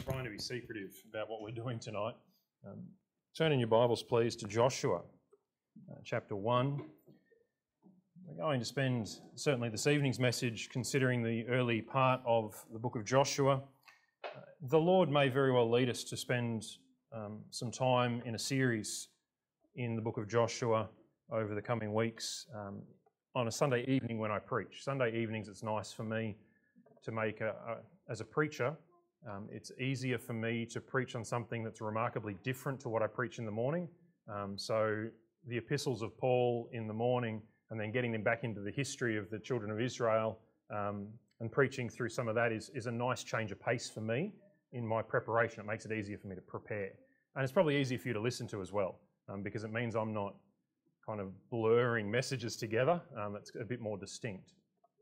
trying to be secretive about what we're doing tonight. Turn in your Bibles, please, to Joshua, chapter 1. We're going to spend, certainly this evening's message, considering the early part of the book of Joshua. The Lord may very well lead us to spend some time in a series in the book of Joshua over the coming weeks on a Sunday evening when I preach. Sunday evenings, it's nice for me to make, as a preacher, it's easier for me to preach on something that's remarkably different to what I preach in the morning. So the epistles of Paul in the morning and then getting them back into the history of the children of Israel and preaching through some of that is a nice change of pace for me in my preparation. It makes it easier for me to prepare. And it's probably easier for you to listen to as well because it means I'm not kind of blurring messages together. It's a bit more distinct.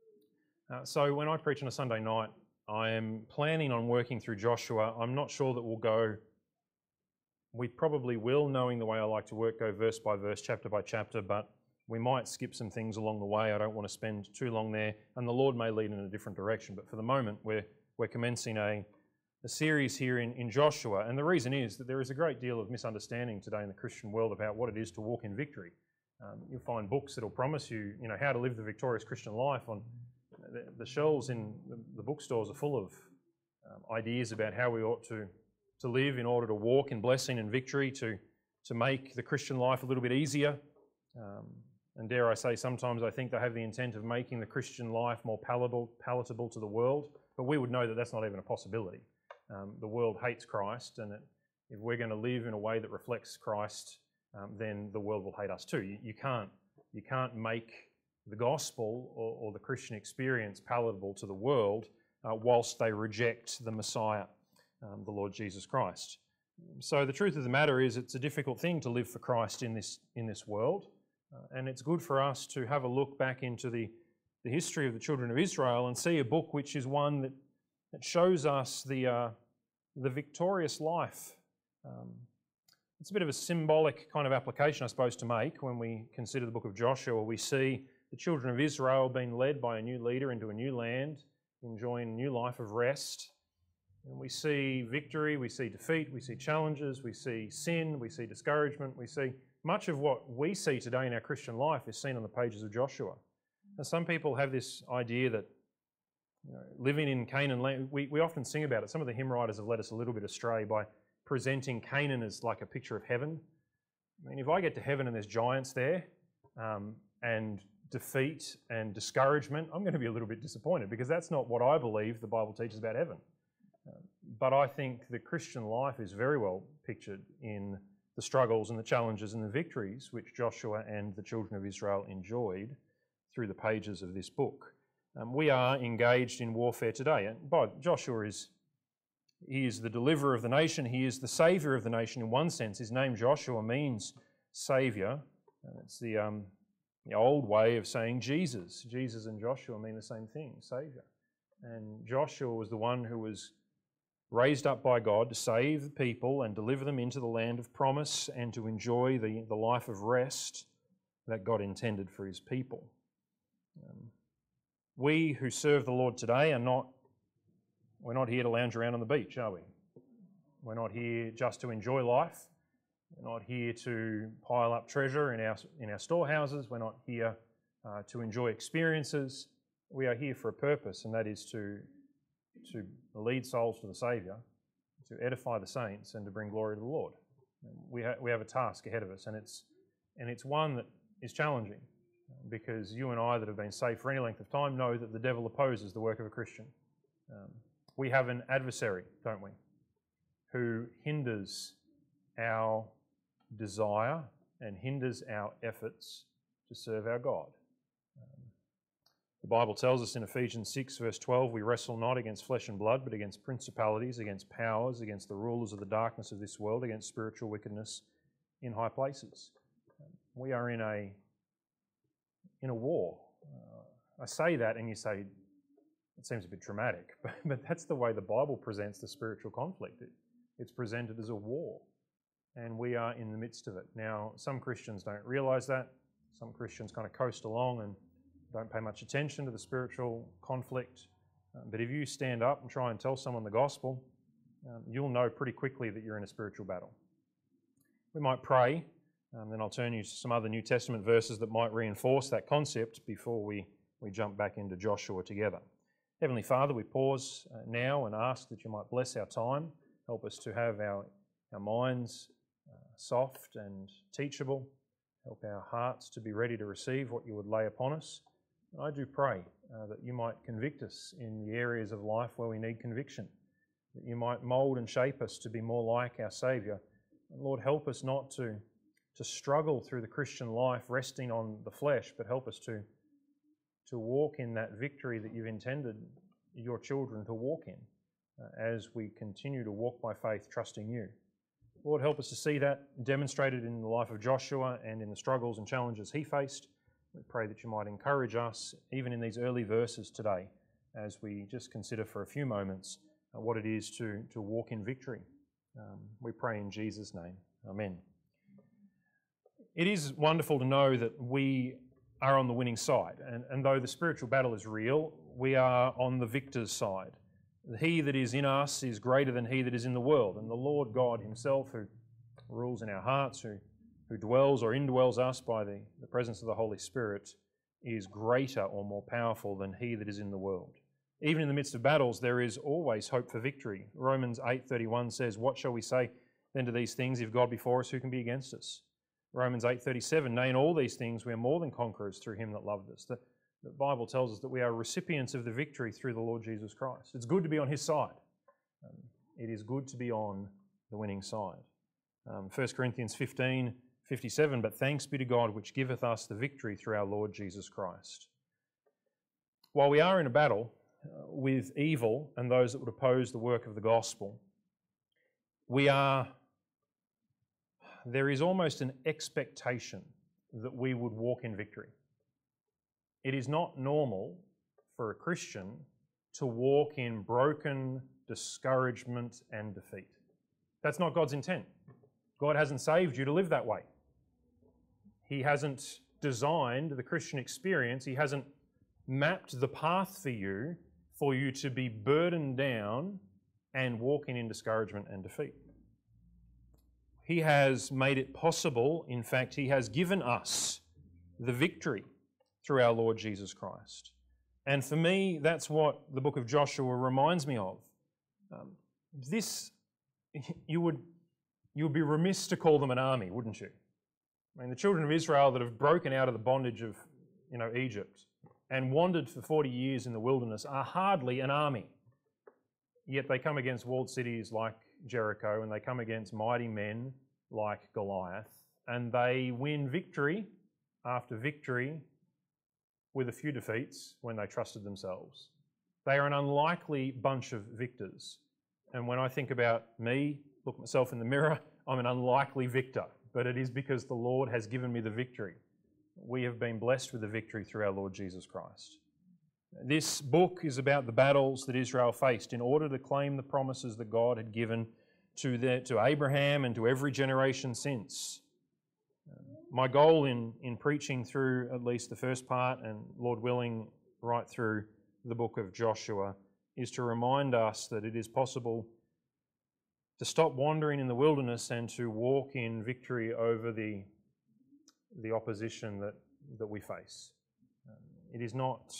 So when I preach on a Sunday night, I am planning on working through Joshua. I'm not sure that we'll go, we probably will, knowing the way I like to work, go verse by verse, chapter by chapter, but we might skip some things along the way. I don't want to spend too long there, and the Lord may lead in a different direction. But for the moment, we're commencing a series here in Joshua, and the reason is that there is a great deal of misunderstanding today in the Christian world about what it is to walk in victory. You'll find books that will promise you, how to live the victorious Christian life. On the shelves in the bookstores are full of ideas about how we ought to live in order to walk in blessing and victory, to make the Christian life a little bit easier. And dare I say, sometimes I think they have the intent of making the Christian life more palatable to the world, but we would know that that's not even a possibility. The world hates Christ, and if we're going to live in a way that reflects Christ, then the world will hate us too. You can't make the gospel or the Christian experience palatable to the world whilst they reject the Messiah, the Lord Jesus Christ. So the truth of the matter is it's a difficult thing to live for Christ in this world, and it's good for us to have a look back into the history of the children of Israel and see a book which is one that shows us the victorious life. It's a bit of a symbolic kind of application, I suppose, to make when we consider the book of Joshua. We see the children of Israel being led by a new leader into a new land, enjoying a new life of rest. And we see victory, we see defeat, we see challenges, we see sin, we see discouragement, we see much of what we see today in our Christian life is seen on the pages of Joshua. And some people have this idea that living in Canaan land, we often sing about it. Some of the hymn writers have led us a little bit astray by presenting Canaan as like a picture of heaven. I mean, if I get to heaven and there's giants there and defeat and discouragement, I'm going to be a little bit disappointed because that's not what I believe the Bible teaches about heaven. But I think the Christian life is very well pictured in the struggles and the challenges and the victories which Joshua and the children of Israel enjoyed through the pages of this book. We are engaged in warfare today, and Joshua is the deliverer of the nation. He is the saviour of the nation in one sense. His name Joshua means saviour. It's the old way of saying Jesus. Jesus and Joshua mean the same thing, saviour. And Joshua was the one who was raised up by God to save the people and deliver them into the land of promise and to enjoy the life of rest that God intended for his people. We who serve the Lord today we're not here to lounge around on the beach, are we? We're not here just to enjoy life. We're not here to pile up treasure in our storehouses. We're not here to enjoy experiences. We are here for a purpose, and that is to lead souls to the Saviour, to edify the saints, and to bring glory to the Lord. We have a task ahead of us, and it's one that is challenging because you and I that have been saved for any length of time know that the devil opposes the work of a Christian. We have an adversary, don't we, who hinders our desire and hinders our efforts to serve our God. The Bible tells us in Ephesians 6 verse 12, we wrestle not against flesh and blood, but against principalities, against powers, against the rulers of the darkness of this world, against spiritual wickedness in high places. We are in a war. I say that and you say, it seems a bit dramatic, but that's the way the Bible presents the spiritual conflict. It's presented as a war, and we are in the midst of it. Now, some Christians don't realise that. Some Christians kind of coast along and don't pay much attention to the spiritual conflict. But if you stand up and try and tell someone the gospel, you'll know pretty quickly that you're in a spiritual battle. We might pray, then I'll turn you to some other New Testament verses that might reinforce that concept before we jump back into Joshua together. Heavenly Father, we pause now and ask that you might bless our time, help us to have our minds soft and teachable, help our hearts to be ready to receive what you would lay upon us. And I do pray that you might convict us in the areas of life where we need conviction, that you might mould and shape us to be more like our Saviour. And Lord, help us not to struggle through the Christian life resting on the flesh, but help us to walk in that victory that you've intended your children to walk in as we continue to walk by faith, trusting you. Lord, help us to see that demonstrated in the life of Joshua and in the struggles and challenges he faced. We pray that you might encourage us, even in these early verses today, as we just consider for a few moments what it is to walk in victory. We pray in Jesus' name. Amen. It is wonderful to know that we are on the winning side, and though the spiritual battle is real, we are on the victor's side. He that is in us is greater than he that is in the world, and the Lord God himself, who rules in our hearts, who dwells or indwells us by the presence of the Holy Spirit, is greater or more powerful than he that is in the world. Even in the midst of battles, there is always hope for victory. Romans 8:31 says, "What shall we say then to these things? If God be for us, who can be against us?" Romans 8:37, "Nay, in all these things we are more than conquerors through him that loved us." The Bible tells us that we are recipients of the victory through the Lord Jesus Christ. It's good to be on his side. It is good to be on the winning side. 1 Corinthians 15:57, "But thanks be to God which giveth us the victory through our Lord Jesus Christ." While we are in a battle with evil and those that would oppose the work of the gospel, there is almost an expectation that we would walk in victory. It is not normal for a Christian to walk in broken discouragement and defeat. That's not God's intent. God hasn't saved you to live that way. He hasn't designed the Christian experience. He hasn't mapped the path for you to be burdened down and walking in discouragement and defeat. He has made it possible. In fact, he has given us the victory through our Lord Jesus Christ. And for me, that's what the book of Joshua reminds me of. You would be remiss to call them an army, wouldn't you? I mean, the children of Israel that have broken out of the bondage of Egypt and wandered for 40 years in the wilderness are hardly an army. Yet they come against walled cities like Jericho, and they come against mighty men like Goliath, and they win victory after victory with a few defeats when they trusted themselves. They are an unlikely bunch of victors. And when I think about me, look myself in the mirror, I'm an unlikely victor, but it is because the Lord has given me the victory. We have been blessed with the victory through our Lord Jesus Christ. This book is about the battles that Israel faced in order to claim the promises that God had given to Abraham and to every generation since. My goal in preaching through at least the first part, and Lord willing, right through the book of Joshua, is to remind us that it is possible to stop wandering in the wilderness and to walk in victory over the opposition that we face. It is not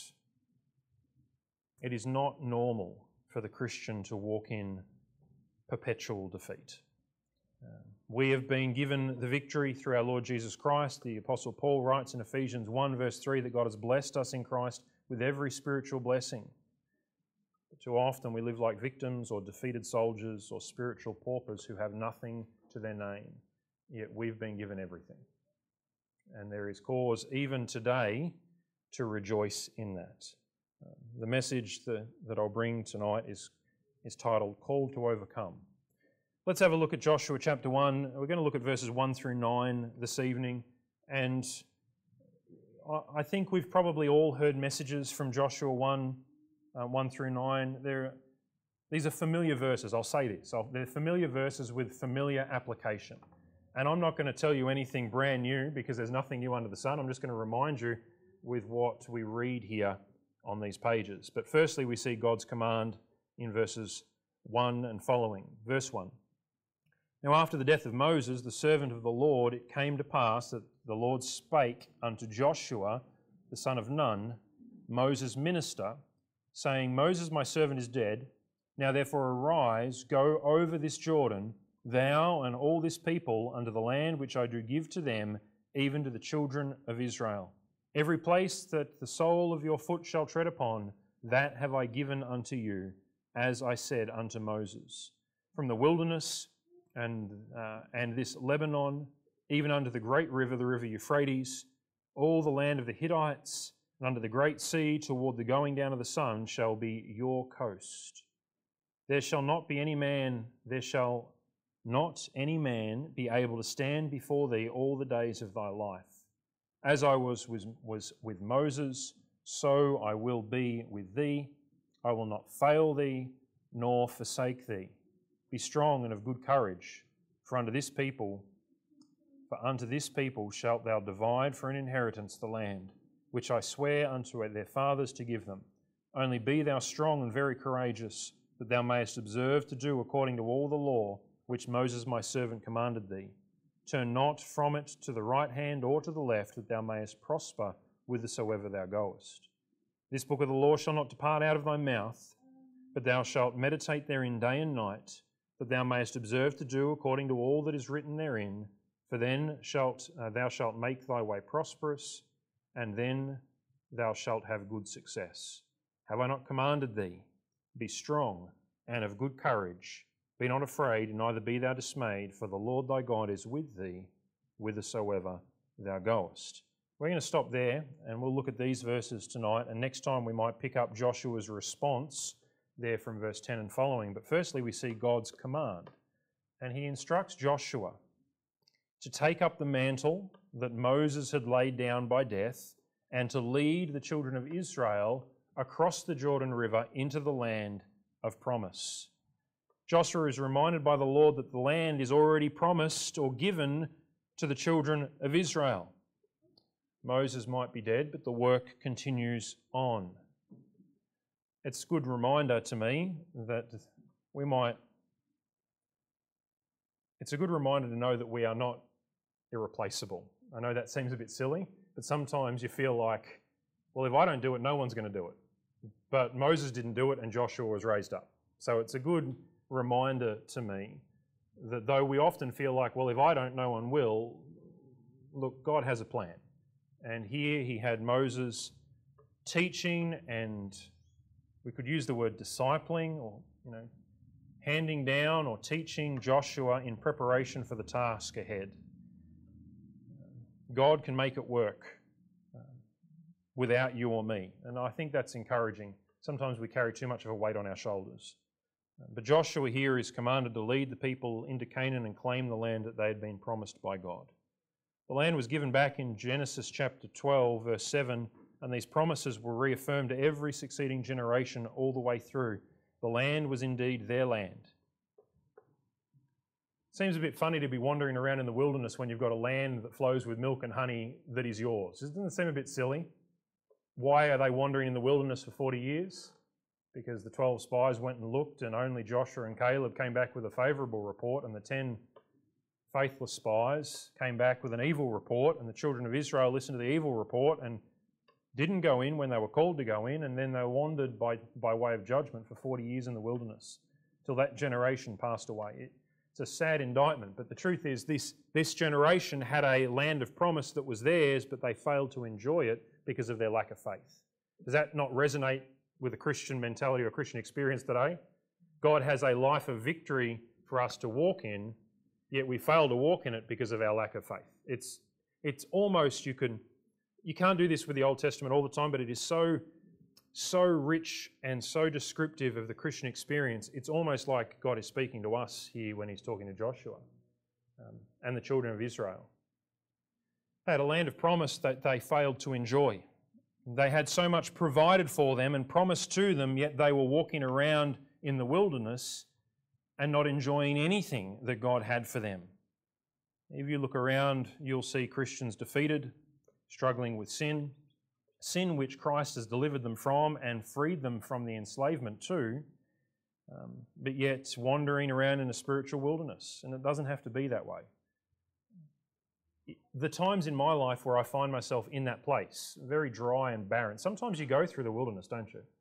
normal for the Christian to walk in perpetual defeat. We have been given the victory through our Lord Jesus Christ. The Apostle Paul writes in Ephesians 1 verse 3 that God has blessed us in Christ with every spiritual blessing. But too often we live like victims or defeated soldiers or spiritual paupers who have nothing to their name, yet we've been given everything. And there is cause even today to rejoice in that. The message that I'll bring tonight is titled Called to Overcome. Let's have a look at Joshua chapter 1. We're going to look at verses 1 through 9 this evening. And I think we've probably all heard messages from Joshua 1 through 9. These are familiar verses, I'll say this. They're familiar verses with familiar application. And I'm not going to tell you anything brand new because there's nothing new under the sun. I'm just going to remind you with what we read here on these pages. But firstly, we see God's command in verses 1 and following. Verse 1. Now after the death of Moses, the servant of the Lord, it came to pass that the Lord spake unto Joshua, the son of Nun, Moses' minister, saying, Moses my servant is dead. Now therefore arise, go over this Jordan, thou and all this people, unto the land which I do give to them, even to the children of Israel. Every place that the sole of your foot shall tread upon, that have I given unto you, as I said unto Moses. From the wilderness and this Lebanon, even unto the great river, the river Euphrates, all the land of the Hittites, and under the great sea toward the going down of the sun shall be your coast. There shall not any man be able to stand before thee all the days of thy life. As I was with Moses, so I will be with thee. I will not fail thee, nor forsake thee. Be strong and of good courage, for unto this people shalt thou divide for an inheritance the land, which I swear unto their fathers to give them. Only be thou strong and very courageous, that thou mayest observe to do according to all the law which Moses my servant commanded thee. Turn not from it to the right hand or to the left, that thou mayest prosper whithersoever thou goest. This book of the law shall not depart out of thy mouth, but thou shalt meditate therein day and night, that thou mayest observe to do according to all that is written therein. For then thou shalt make thy way prosperous, and then thou shalt have good success. Have I not commanded thee? Be strong and of good courage. Be not afraid, neither be thou dismayed, for the Lord thy God is with thee, whithersoever thou goest. We're going to stop there, and we'll look at these verses tonight, and next time we might pick up Joshua's response there from verse 10 and following. But firstly, we see God's command, and he instructs Joshua to take up the mantle that Moses had laid down by death and to lead the children of Israel across the Jordan River into the land of promise. Joshua is reminded by the Lord that the land is already promised or given to the children of Israel. Moses might be dead, but the work continues on. It's a good reminder to me that it's a good reminder to know that we are not irreplaceable. I know that seems a bit silly, but sometimes you feel like, well, if I don't do it, no one's going to do it. But Moses didn't do it and Joshua was raised up. So it's a good reminder to me that though we often feel like, well, if I don't, no one will, look, God has a plan. And here he had Moses teaching, and we could use the word discipling, or, handing down or teaching Joshua in preparation for the task ahead. God can make it work without you or me. And I think that's encouraging. Sometimes we carry too much of a weight on our shoulders. But Joshua here is commanded to lead the people into Canaan and claim the land that they had been promised by God. The land was given back in Genesis chapter 12, verse 7, and these promises were reaffirmed to every succeeding generation all the way through. The land was indeed their land. It seems a bit funny to be wandering around in the wilderness when you've got a land that flows with milk and honey that is yours. Doesn't it seem a bit silly? Why are they wandering in the wilderness for 40 years? Because the 12 spies went and looked, and only Joshua and Caleb came back with a favourable report, and the 10 faithless spies came back with an evil report, and the children of Israel listened to the evil report and didn't go in when they were called to go in, and then they wandered by way of judgment for 40 years in the wilderness till that generation passed away. It's a sad indictment, but the truth is this generation had a land of promise that was theirs, but they failed to enjoy it because of their lack of faith. Does that not resonate with a Christian mentality or a Christian experience today? God has a life of victory for us to walk in, yet we fail to walk in it because of our lack of faith. It's almost, you can't do this with the Old Testament all the time, but it is so rich and so descriptive of the Christian experience. It's almost like God is speaking to us here when he's talking to Joshua and the children of Israel. They had a land of promise that they failed to enjoy. They had so much provided for them and promised to them, yet they were walking around in the wilderness and not enjoying anything that God had for them. If you look around, you'll see Christians defeated, struggling with sin which Christ has delivered them from and freed them from the enslavement to. but yet wandering around in a spiritual wilderness. And it doesn't have to be that way. The times in my life where I find myself in that place, very dry and barren, sometimes you go through the wilderness, don't you?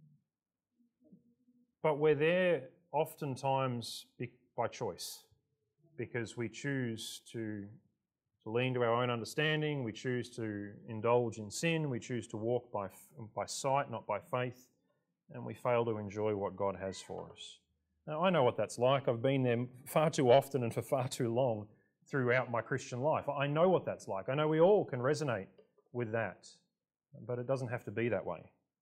But we're there oftentimes by choice, because we choose to lean to our own understanding, we choose to indulge in sin, we choose to walk by sight, not by faith, and we fail to enjoy what God has for us. Now, I know what that's like. I've been there far too often and for far too long throughout my Christian life. I know what that's like. I know we all can resonate with that, but it doesn't have to be that way.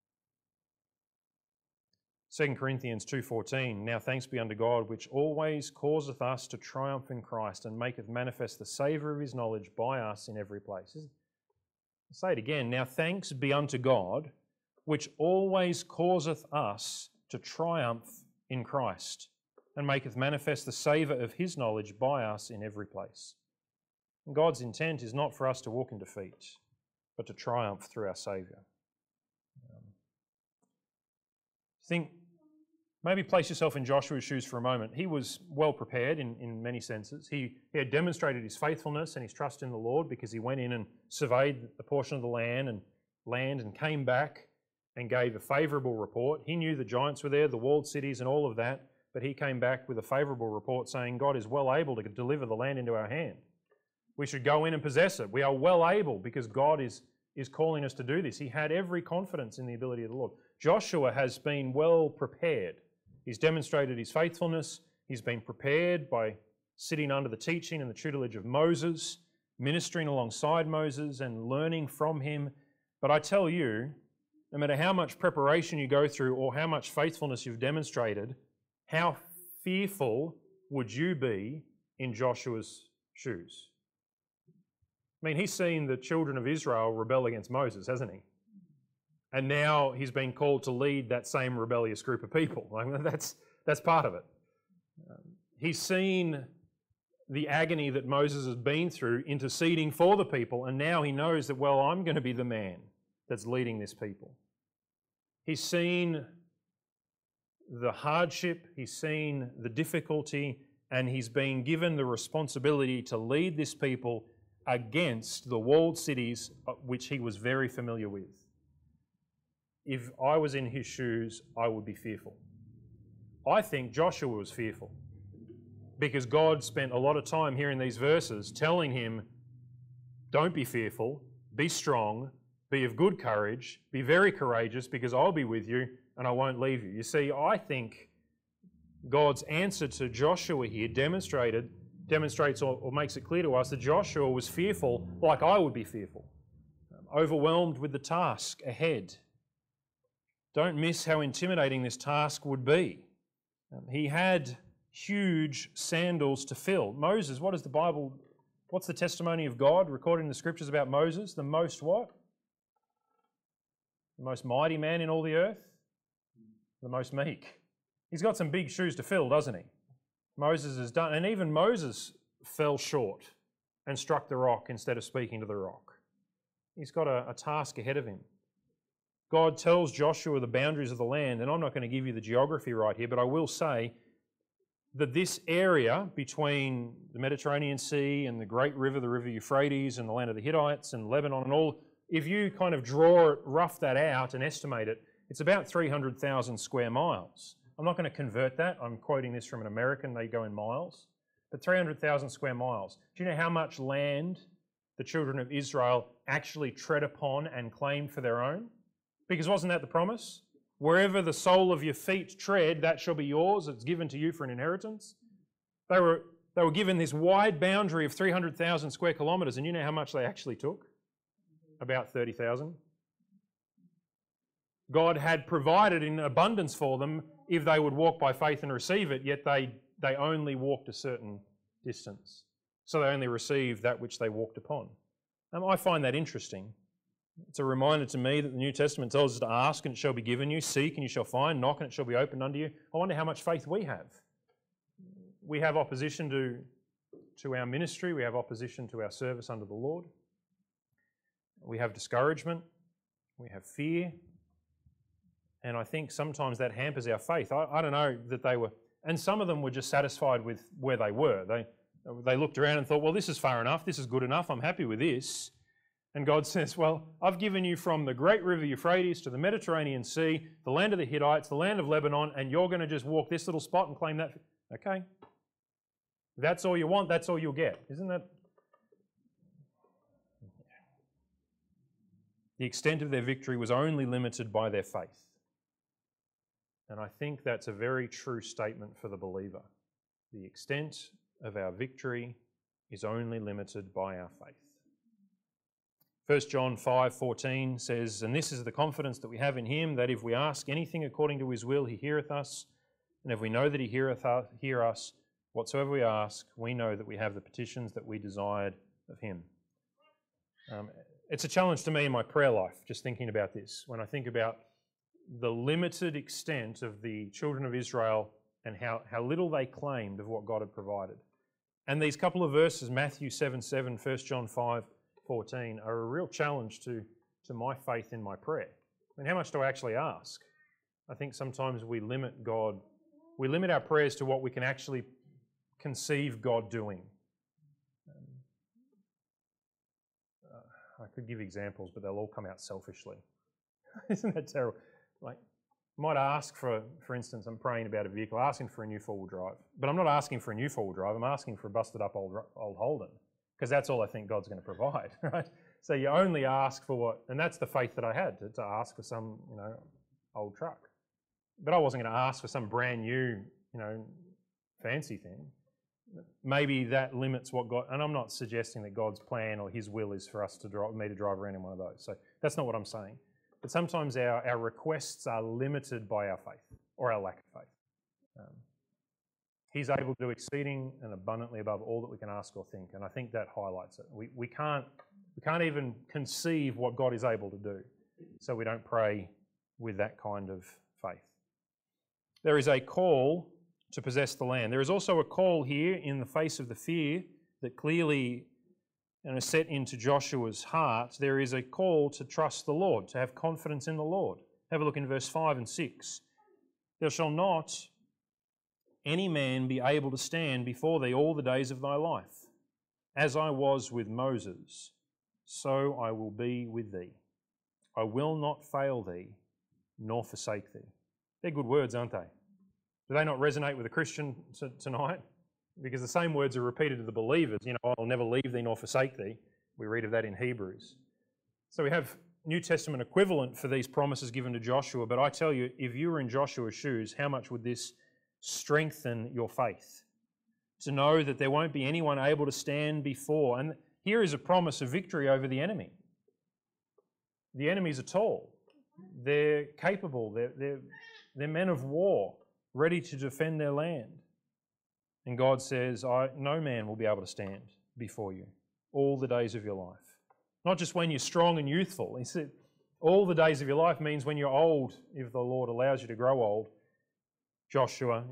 2 Corinthians 2:14, now thanks be unto God, which always causeth us to triumph in Christ and maketh manifest the savour of his knowledge by us in every place. I'll say it again, now thanks be unto God, which always causeth us to triumph in Christ and maketh manifest the savour of his knowledge by us in every place. And God's intent is not for us to walk in defeat, but to triumph through our Saviour. Maybe place yourself in Joshua's shoes for a moment. He was well prepared in many senses. He had demonstrated his faithfulness and his trust in the Lord because he went in and surveyed a portion of the land and came back and gave a favourable report. He knew the giants were there, the walled cities and all of that, but he came back with a favourable report saying God is well able to deliver the land into our hand. We should go in and possess it. We are well able because God is calling us to do this. He had every confidence in the ability of the Lord. Joshua has been well prepared. He's demonstrated his faithfulness. He's been prepared by sitting under the teaching and the tutelage of Moses, ministering alongside Moses and learning from him. But I tell you, no matter how much preparation you go through or how much faithfulness you've demonstrated, how fearful would you be in Joshua's shoes? I mean, he's seen the children of Israel rebel against Moses, hasn't he? And now he's been called to lead that same rebellious group of people. That's part of it. He's seen the agony that Moses has been through interceding for the people, and now he knows that, well, I'm going to be the man that's leading this people. He's seen the hardship, he's seen the difficulty, and he's been given the responsibility to lead this people against the walled cities which he was very familiar with. If I was in his shoes, I would be fearful. I think Joshua was fearful because God spent a lot of time here in these verses telling him, don't be fearful, be strong, be of good courage, be very courageous because I'll be with you and I won't leave you. You see, I think God's answer to Joshua here demonstrates or makes it clear to us that Joshua was fearful like I would be fearful, overwhelmed with the task ahead. Don't miss how intimidating this task would be. He had huge sandals to fill. Moses, what's the testimony of God recorded in the scriptures about Moses? The most what? The most mighty man in all the earth? The most meek. He's got some big shoes to fill, doesn't he? Moses has done, and even Moses fell short and struck the rock instead of speaking to the rock. He's got a task ahead of him. God tells Joshua the boundaries of the land, and I'm not going to give you the geography right here, but I will say that this area between the Mediterranean Sea and the great river, the River Euphrates, and the land of the Hittites and Lebanon and all, if you kind of rough that out and estimate it, it's about 300,000 square miles. I'm not going to convert that. I'm quoting this from an American. They go in miles. But 300,000 square miles. Do you know how much land the children of Israel actually tread upon and claim for their own? Because wasn't that the promise? Wherever the sole of your feet tread, that shall be yours. It's given to you for an inheritance. They were given this wide boundary of 300,000 square kilometres, and you know how much they actually took? About 30,000. God had provided in abundance for them if they would walk by faith and receive it, yet they only walked a certain distance. So they only received that which they walked upon. I find that interesting. It's a reminder to me that the New Testament tells us to ask and it shall be given you, seek and you shall find, knock and it shall be opened unto you. I wonder how much faith we have. We have opposition to our ministry, we have opposition to our service under the Lord. We have discouragement, we have fear. And I think sometimes that hampers our faith. I don't know that they were, and some of them were just satisfied with where they were. They looked around and thought, well, this is far enough, this is good enough, I'm happy with this. And God says, well, I've given you from the great river Euphrates to the Mediterranean Sea, the land of the Hittites, the land of Lebanon, and you're going to just walk this little spot and claim that. Okay. If that's all you want, that's all you'll get. Isn't that? The extent of their victory was only limited by their faith. And I think that's a very true statement for the believer. The extent of our victory is only limited by our faith. 1 John 5:14 says, and this is the confidence that we have in him, that if we ask anything according to his will, he heareth us. And if we know that he heareth us, whatsoever we ask, we know that we have the petitions that we desired of him. It's a challenge to me in my prayer life, just thinking about this. When I think about the limited extent of the children of Israel and how little they claimed of what God had provided. And these couple of verses, Matthew 7:7, 1 John 5:14, are a real challenge to my faith in my prayer. I mean, how much do I actually ask? I think sometimes we limit God, we limit our prayers to what we can actually conceive God doing. I could give examples, but they'll all come out selfishly. Isn't that terrible? Like, I might ask for instance, I'm praying about a vehicle, asking for a new four-wheel drive. But I'm not asking for a new four-wheel drive, I'm asking for a busted up old Holden, because that's all I think God's going to provide, right? So you only ask for what, and that's the faith that I had, to ask for some, old truck. But I wasn't going to ask for some brand new, fancy thing. Maybe that limits what God, and I'm not suggesting that God's plan or his will is for us to drive around in one of those. So that's not what I'm saying. But sometimes our requests are limited by our faith or our lack of faith. He's able to do exceeding and abundantly above all that we can ask or think, and I think that highlights it. We can't even conceive what God is able to do, so we don't pray with that kind of faith. There is a call to possess the land. There is also a call here in the face of the fear that clearly is set into Joshua's heart. There is a call to trust the Lord, to have confidence in the Lord. Have a look in verse 5 and 6. There shall not any man be able to stand before thee all the days of thy life. As I was with Moses, so I will be with thee. I will not fail thee, nor forsake thee. They're good words, aren't they? Do they not resonate with a Christian tonight? Because the same words are repeated to the believers. I'll never leave thee nor forsake thee. We read of that in Hebrews. So we have New Testament equivalent for these promises given to Joshua, but I tell you, if you were in Joshua's shoes, how much would this strengthen your faith? To know that there won't be anyone able to stand before. And here is a promise of victory over the enemy. The enemies are tall. They're capable. They're men of war, ready to defend their land. And God says, no man will be able to stand before you all the days of your life. Not just when you're strong and youthful. He said, all the days of your life means when you're old, if the Lord allows you to grow old. Joshua,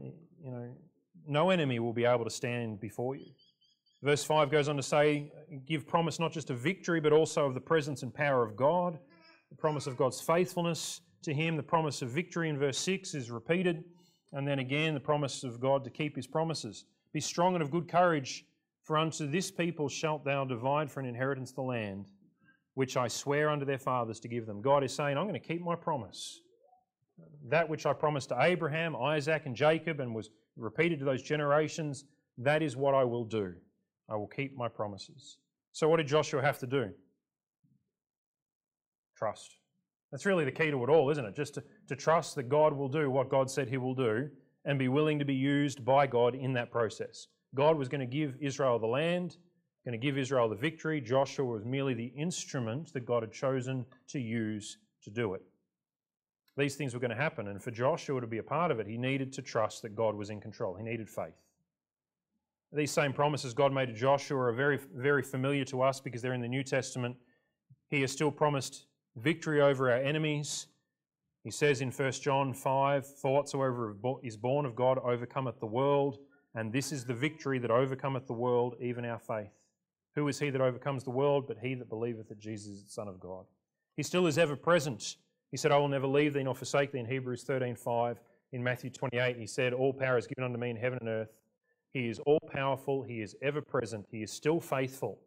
no enemy will be able to stand before you. Verse 5 goes on to say, give promise not just of victory, but also of the presence and power of God, the promise of God's faithfulness to him. The promise of victory in verse 6 is repeated. And then again, the promise of God to keep his promises. Be strong and of good courage, for unto this people shalt thou divide for an inheritance the land, which I swear unto their fathers to give them. God is saying, I'm going to keep my promise. That which I promised to Abraham, Isaac, and Jacob, and was repeated to those generations, that is what I will do. I will keep my promises. So what did Joshua have to do? Trust. That's really the key to it all, isn't it? Just to trust that God will do what God said he will do and be willing to be used by God in that process. God was going to give Israel the land, going to give Israel the victory. Joshua was merely the instrument that God had chosen to use to do it. These things were going to happen, and for Joshua to be a part of it, he needed to trust that God was in control. He needed faith. These same promises God made to Joshua are very, very familiar to us because they're in the New Testament. He has still promised victory over our enemies. He says in 1 John 5, for whatsoever is born of God overcometh the world, and this is the victory that overcometh the world, even our faith. Who is he that overcomes the world but he that believeth that Jesus is the Son of God? He still is ever present He said, I will never leave thee nor forsake thee in Hebrews 13:5. In Matthew 28, he said, all power is given unto me in heaven and earth. He is all-powerful. He is ever-present. He is still faithful.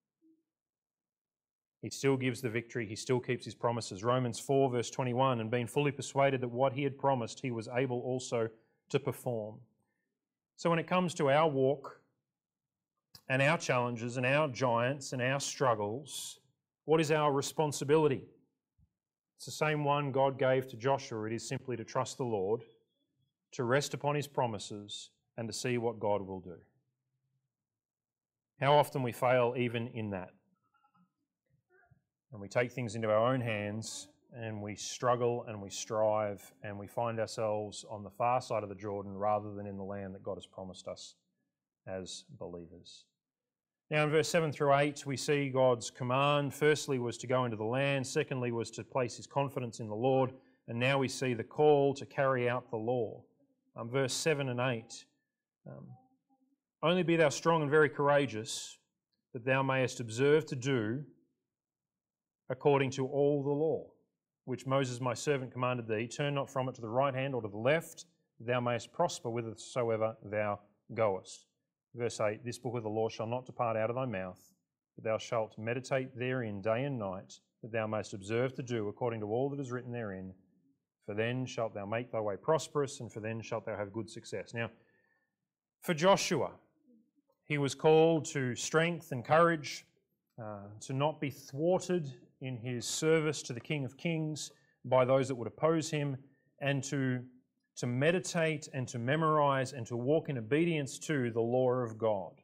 He still gives the victory. He still keeps his promises. Romans 4, verse 21, and being fully persuaded that what he had promised, he was able also to perform. So when it comes to our walk and our challenges and our giants and our struggles, what is our responsibility? It's the same one God gave to Joshua. It is simply to trust the Lord, to rest upon his promises, and to see what God will do. How often we fail even in that. And we take things into our own hands and we struggle and we strive and we find ourselves on the far side of the Jordan rather than in the land that God has promised us as believers. Now in verse 7 through 8 we see God's command. Firstly was to go into the land. Secondly was to place his confidence in the Lord. And now we see the call to carry out the law. Verse 7 and 8. Only be thou strong and very courageous, that thou mayest observe to do according to all the law, which Moses my servant commanded thee. Turn not from it to the right hand or to the left, that thou mayest prosper whithersoever thou goest. Verse 8, this book of the law shall not depart out of thy mouth, but thou shalt meditate therein day and night, that thou mayest observe to do according to all that is written therein. For then shalt thou make thy way prosperous, and for then shalt thou have good success. Now, for Joshua, he was called to strength and courage, to not be thwarted in his service to the King of Kings by those that would oppose him, and to meditate and to memorize and to walk in obedience to the law of God.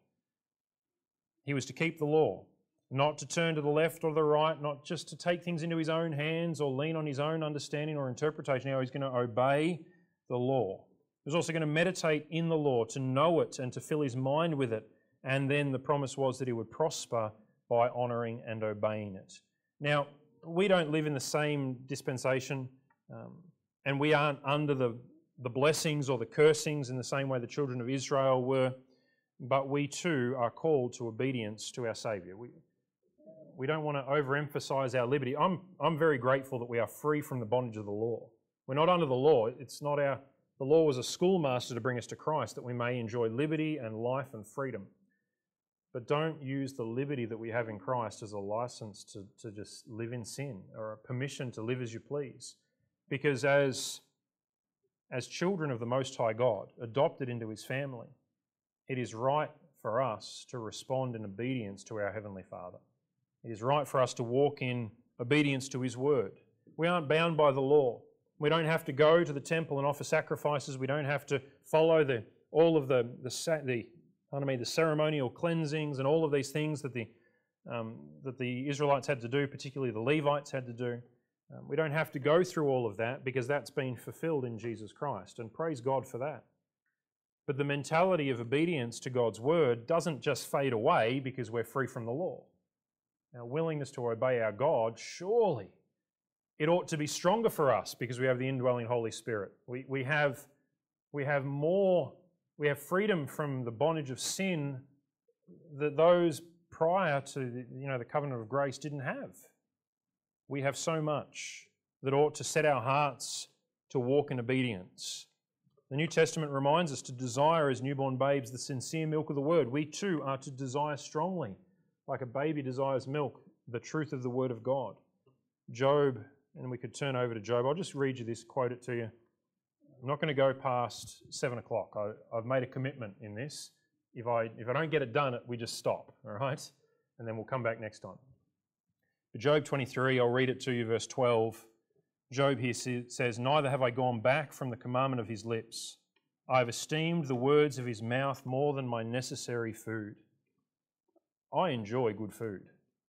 He was to keep the law, not to turn to the left or the right, not just to take things into his own hands or lean on his own understanding or interpretation. Now he's going to obey the law. He was also going to meditate in the law, to know it and to fill his mind with it. And then the promise was that he would prosper by honouring and obeying it. Now, we don't live in the same dispensation, and we aren't under the blessings or the cursings in the same way the children of Israel were, but we too are called to obedience to our Saviour. We don't want to overemphasise our liberty. I'm very grateful that we are free from the bondage of the law. We're not under the law. It's not the law was a schoolmaster to bring us to Christ, that we may enjoy liberty and life and freedom. But don't use the liberty that we have in Christ as a license to just live in sin, or a permission to live as you please. Because as children of the Most High God, adopted into his family, it is right for us to respond in obedience to our Heavenly Father. It is right for us to walk in obedience to his word. We aren't bound by the law. We don't have to go to the temple and offer sacrifices. We don't have to follow all of the ceremonial cleansings and all of these things that the Israelites had to do, particularly the Levites had to do. We don't have to go through all of that because that's been fulfilled in Jesus Christ, and praise God for that. But the mentality of obedience to God's word doesn't just fade away because we're free from the law. Our willingness to obey our God, surely it ought to be stronger for us because we have the indwelling Holy Spirit. We have freedom from the bondage of sin that those prior to the covenant of grace didn't have. We have so much that ought to set our hearts to walk in obedience. The New Testament reminds us to desire as newborn babes the sincere milk of the word. We too are to desire strongly, like a baby desires milk, the truth of the word of God. Job, and we could turn over to Job. I'll just read you this, quote it to you. I'm not going to go past 7 o'clock. I've made a commitment in this. If I don't get it done, we just stop, all right? And then we'll come back next time. But Job 23, I'll read it to you, verse 12. Job here says, neither have I gone back from the commandment of his lips. I have esteemed the words of his mouth more than my necessary food. I enjoy good food.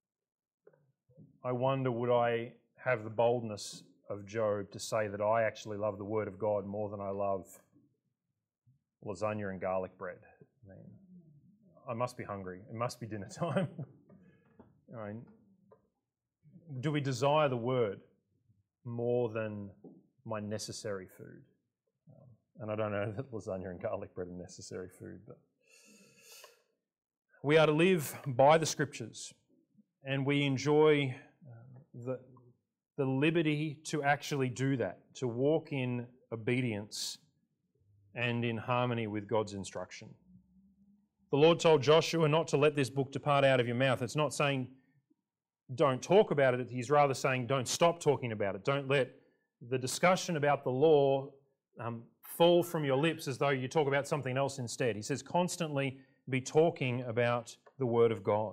I wonder, would I have the boldness of Job to say that I actually love the word of God more than I love lasagna and garlic bread? I mean, I must be hungry. It must be dinner time. I mean, do we desire the word more than my necessary food? And I don't know that lasagna and garlic bread are necessary food, but we are to live by the Scriptures, and we enjoy the the liberty to actually do that, to walk in obedience and in harmony with God's instruction. The Lord told Joshua not to let this book depart out of your mouth. It's not saying don't talk about it. He's rather saying don't stop talking about it. Don't let the discussion about the law fall from your lips as though you talk about something else instead. He says constantly be talking about the Word of God.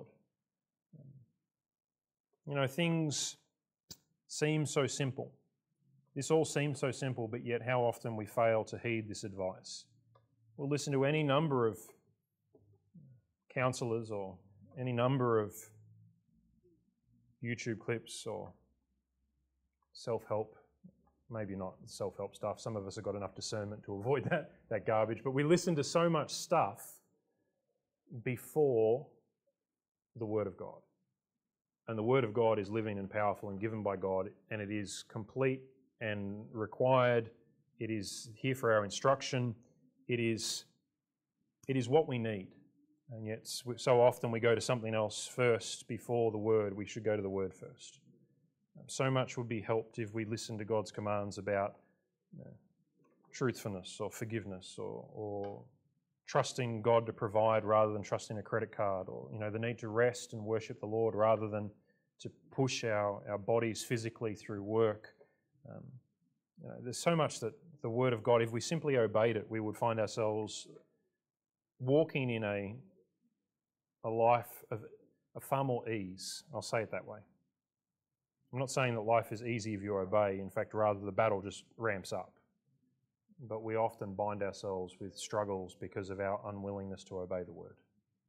You know, things seem so simple. This all seems so simple, but yet how often we fail to heed this advice. We'll listen to any number of counsellors or any number of YouTube clips or self-help, maybe not self-help stuff. Some of us have got enough discernment to avoid that garbage, but we listen to so much stuff before the Word of God. And the Word of God is living and powerful and given by God, and it is complete and required. It is here for our instruction. It is what we need. And yet so often we go to something else first before the Word. We should go to the Word first. So much would be helped if we listened to God's commands about truthfulness or forgiveness or trusting God to provide rather than trusting a credit card, or the need to rest and worship the Lord rather than to push our bodies physically through work. There's so much that the Word of God, if we simply obeyed it, we would find ourselves walking in a life of far more ease. I'll say it that way. I'm not saying that life is easy if you obey. In fact, rather the battle just ramps up. But we often bind ourselves with struggles because of our unwillingness to obey the Word.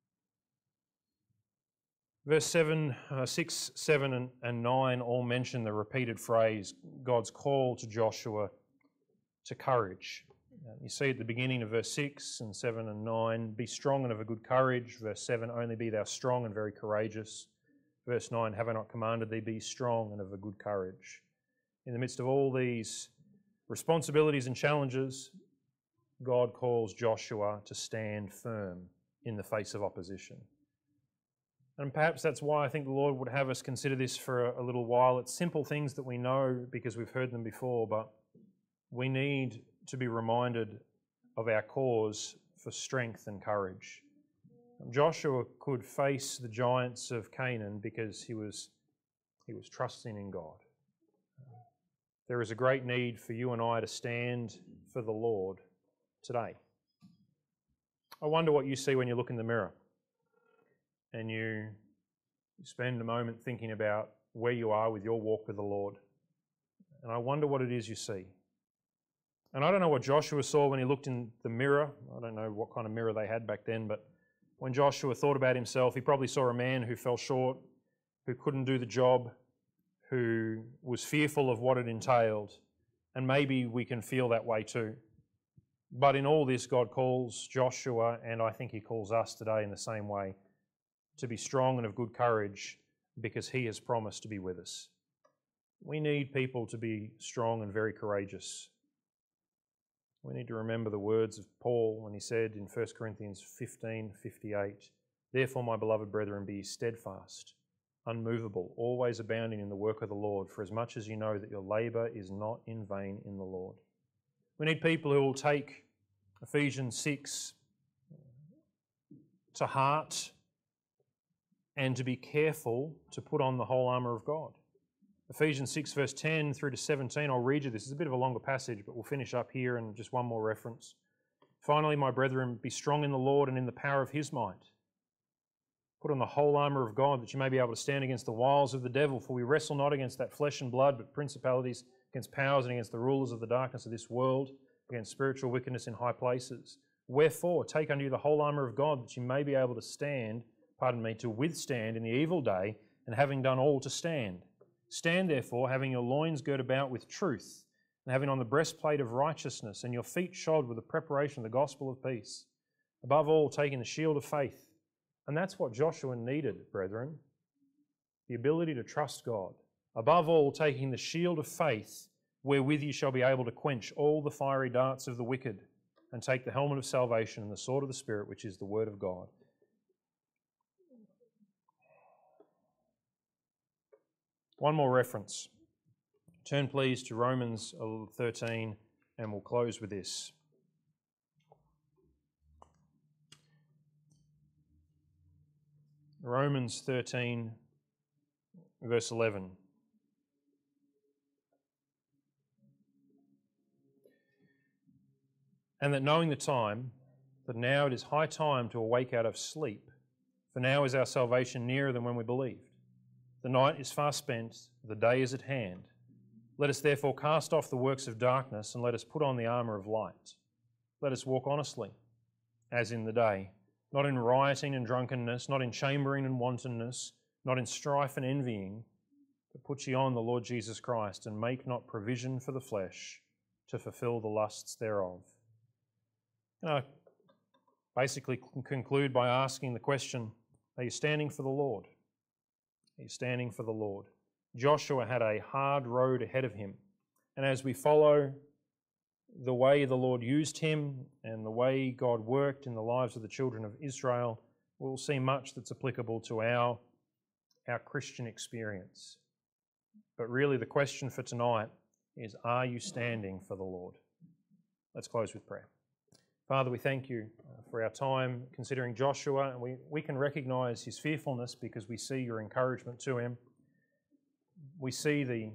Verse 6, 7 and 9 all mention the repeated phrase, God's call to Joshua to courage. You see at the beginning of verse 6 and 7 and 9, be strong and of a good courage. Verse 7, only be thou strong and very courageous. Verse 9, have I not commanded thee, be strong and of a good courage. In the midst of all these responsibilities and challenges, God calls Joshua to stand firm in the face of opposition. And perhaps that's why I think the Lord would have us consider this for a little while. It's simple things that we know because we've heard them before, but we need to be reminded of our cause for strength and courage. Joshua could face the giants of Canaan because he was trusting in God. There is a great need for you and I to stand for the Lord today. I wonder what you see when you look in the mirror and you spend a moment thinking about where you are with your walk with the Lord. And I wonder what it is you see. And I don't know what Joshua saw when he looked in the mirror. I don't know what kind of mirror they had back then, but when Joshua thought about himself, he probably saw a man who fell short, who couldn't do the job, who was fearful of what it entailed. And maybe we can feel that way too. But in all this, God calls Joshua, and I think he calls us today in the same way, to be strong and of good courage because he has promised to be with us. We need people to be strong and very courageous. We need to remember the words of Paul when he said in 1 Corinthians 15:58, therefore, my beloved brethren, be steadfast, unmovable, always abounding in the work of the Lord, for as much as you know that your labour is not in vain in the Lord. We need people who will take Ephesians 6 to heart and to be careful to put on the whole armour of God. Ephesians 6 verse 10 through to 17, I'll read you this. It's a bit of a longer passage, but we'll finish up here and just one more reference. Finally, my brethren, be strong in the Lord and in the power of his might. Put on the whole armour of God that you may be able to stand against the wiles of the devil, for we wrestle not against that flesh and blood, but principalities, against powers and against the rulers of the darkness of this world, against spiritual wickedness in high places. Wherefore, take unto you the whole armour of God that you may be able to stand, to withstand in the evil day, and having done all to stand. Stand therefore, having your loins girt about with truth, and having on the breastplate of righteousness, and your feet shod with the preparation of the gospel of peace. Above all, taking the shield of faith. And that's what Joshua needed, brethren, the ability to trust God. Above all, taking the shield of faith, wherewith you shall be able to quench all the fiery darts of the wicked, and take the helmet of salvation and the sword of the Spirit, which is the word of God. One more reference. Turn please to Romans 13 and we'll close with this. Romans 13, verse 11. And that knowing the time, that now it is high time to awake out of sleep, for now is our salvation nearer than when we believed. The night is far spent, the day is at hand. Let us therefore cast off the works of darkness and let us put on the armour of light. Let us walk honestly, as in the day, not in rioting and drunkenness, not in chambering and wantonness, not in strife and envying, but put ye on the Lord Jesus Christ and make not provision for the flesh to fulfil the lusts thereof. I basically conclude by asking the question, are you standing for the Lord? Are you standing for the Lord? Joshua had a hard road ahead of him, and as we follow the way the Lord used him and the way God worked in the lives of the children of Israel, we'll see much that's applicable to our Christian experience. But really the question for tonight is, are you standing for the Lord? Let's close with prayer. Father, we thank you for our time considering Joshua, and we can recognise his fearfulness because we see your encouragement to him. We see the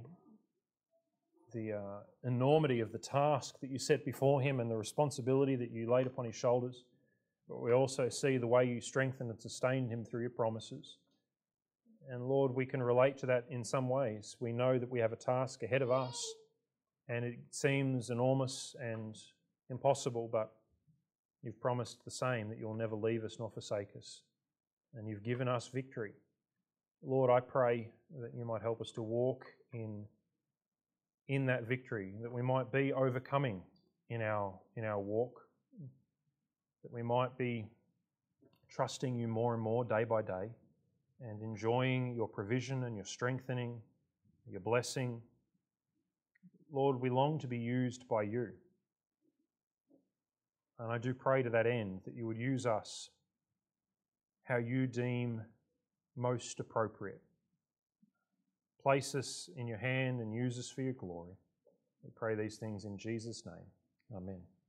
enormity of the task that you set before him and the responsibility that you laid upon his shoulders. But we also see the way you strengthened and sustained him through your promises. And Lord, we can relate to that in some ways. We know that we have a task ahead of us, and it seems enormous and impossible, but you've promised the same, that you'll never leave us nor forsake us. And you've given us victory. Lord, I pray that you might help us to walk in that victory, that we might be overcoming in our walk, that we might be trusting you more and more day by day and enjoying your provision and your strengthening, your blessing. Lord, we long to be used by you. And I do pray to that end that you would use us how you deem most appropriate. Place us in your hand and use us for your glory. We pray these things in Jesus' name. Amen.